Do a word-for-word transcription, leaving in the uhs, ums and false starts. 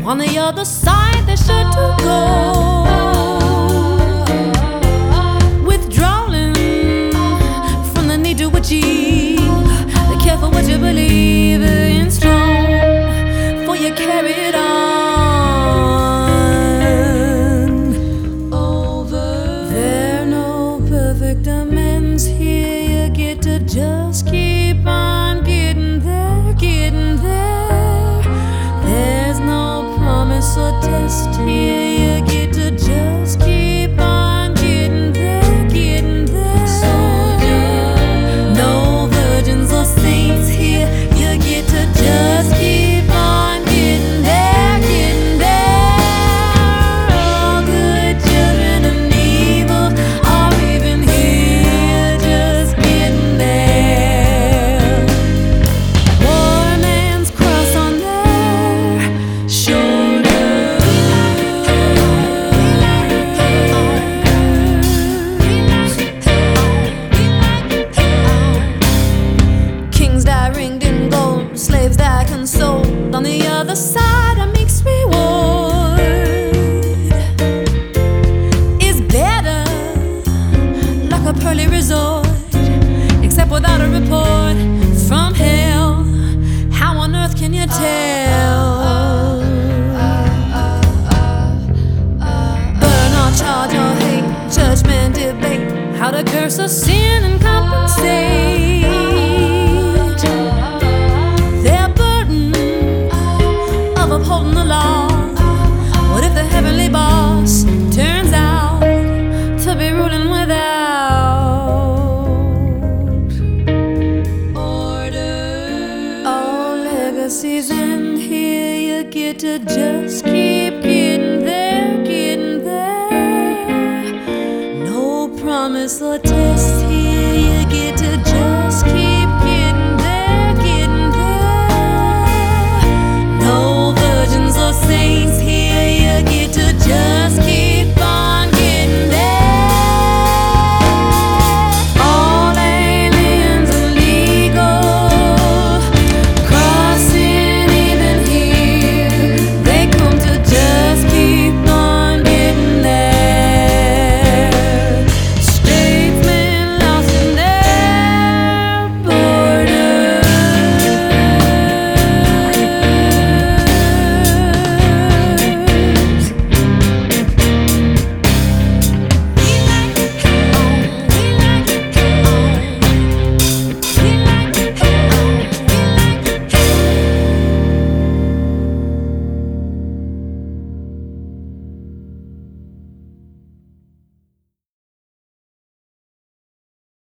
On the other side, they're sure to go. Withdrawing from the need to achieve. Be careful what you believe in strong, for you carry it on. Over. There are no perfect amends here. You get to just keep on getting there, getting there. There's no promise or test here. You get to just keep on getting there, getting there. No virgins or saints here. You get to just keep on getting there, getting there. All good children of evil are even here, just getting there. Poor man's cross on their shoulder. Kings die ringed in gold, slaves die consoled. On the other side, a meek's reward is better, like a pearly resort, except without a report from hell. How on earth can you tell? Burn or charge or hate, judgment, debate, how to curse or sin and compensate. Their burden of upholding the law. What if the heavenly boss turns out to be ruling without order? All legacies end here. You get to just keep getting there, getting there. No promise or test here. You get to just keep